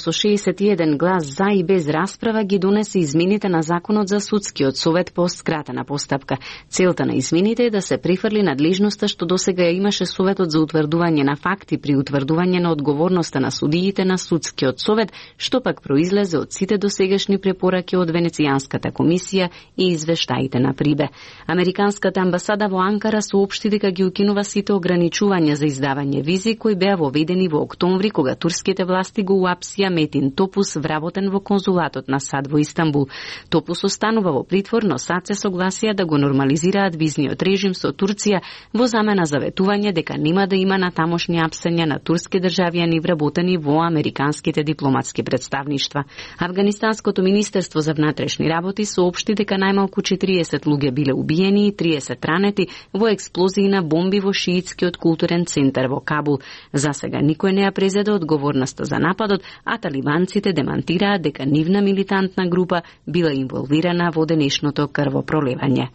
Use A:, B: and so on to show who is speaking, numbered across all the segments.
A: со 61 глас за и без расправа ги донесе измените на Законот за судскиот совет по скратена постапка. Целта на измените е да се префрли надлежноста што досега ја имаше Советот за утврдување на факти при утврдување на одговорноста на судиите на судскиот совет, што пак произлезе од сите досегашни препораки од Венецијанската комисија и извештаите на Прибе. Американската амбасада во Анкара соопшти дека ги укинува сите ограничувања за издавање визи кои беа воведени во октомври кога турските власти го уапсија Метин Топус, вработен во конзулатот на САД во Истанбул. Топус останува во притвор, но САД се согласија да го нормализираат визниот режим со Турција во замена за ветување дека нема да има натамошни апсења на турски државјани вработени во американските дипломатски представништва. Афганистанското министерство за внатрешни работи соопшти дека најмалку 40 луѓе биле убиени и 30 ранети во експлозии на бомби во шиитскиот културен центар во Кабул. За сега никој не ја презеде одговорноста за нападот, а талибанците демантираат дека нивна милитантна група била инволвирана во денешното крвопролевање.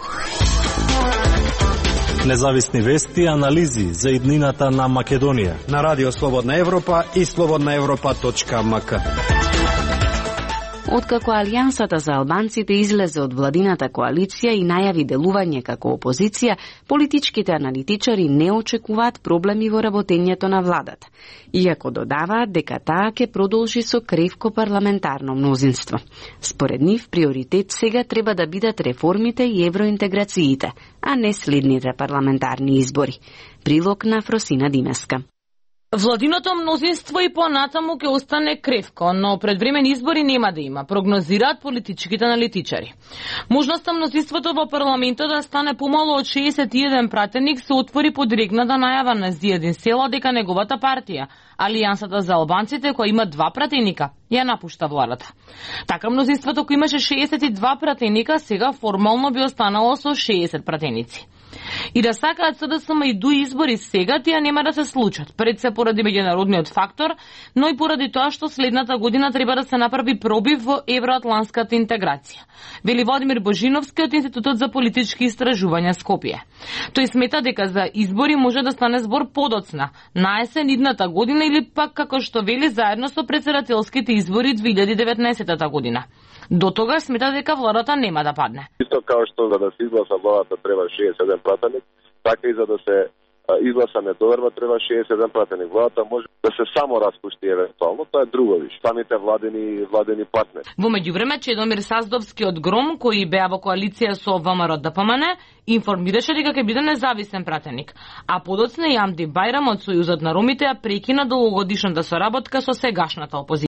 B: Независни вести и анализи за иднината на Македонија
C: на Радио Слободна Европа и slobodnaevropa.mk.
A: Откако Алијансата за албанците излезе од владината коалиција и најави делување како опозиција, политичките аналитичари не очекуваат проблеми во работењето на владата, иако додаваат дека таа ќе продолжи со кревко парламентарно мнозинство. Според нив, приоритет сега треба да бидат реформите и евроинтеграциите, а не следните парламентарни избори. Прилог на Фросина Димеска.
D: Владиното мнозинство и понатаму ќе остане кревко, но предвремени избори нема да има, прогнозираат политичките аналитичари. Можноста мнозинството во парламентот да стане помало од 61 пратеник се отвори по директната најава на Зиједин Села дека неговата партија, Алијансата за албанците, која има 2 пратеника, ја напушта владата. Така мнозинството кој имаше 62 пратеника, сега формално би останало со 60 пратеници. И да сакаат СДСМ и ДУ избори сега, тие нема да се случат. Пред се поради меѓународниот фактор, но и поради тоа што следната година треба да се направи пробив во евроатланската интеграција. Вели Владимир Божиновски од Институтот за политички истражувања Скопје. Тој смета дека за избори може да стане збор подоцна, на есен идната година или пак како што вели заедно со претседателските избори 2019 година. До тога смета дека владата нема да падне.
E: Исто као што за да се изгласа владата треба 61 пратеник, така и за да се изгласа недоверба треба 61 пратеник. Владата може да се само распушти евентуално, тоа е друго виш. Самите владени партнери.
D: Во меѓувреме Чедомир Саздовски од ГРОМ, кој беа во коалиција со ВМРО ДПМН, информираше дека ќе биде независен пратеник, а подоцна и Амди Бајрам од Сојузот на ромите ја прекина долгогодишната соработка со сегашната опозиција.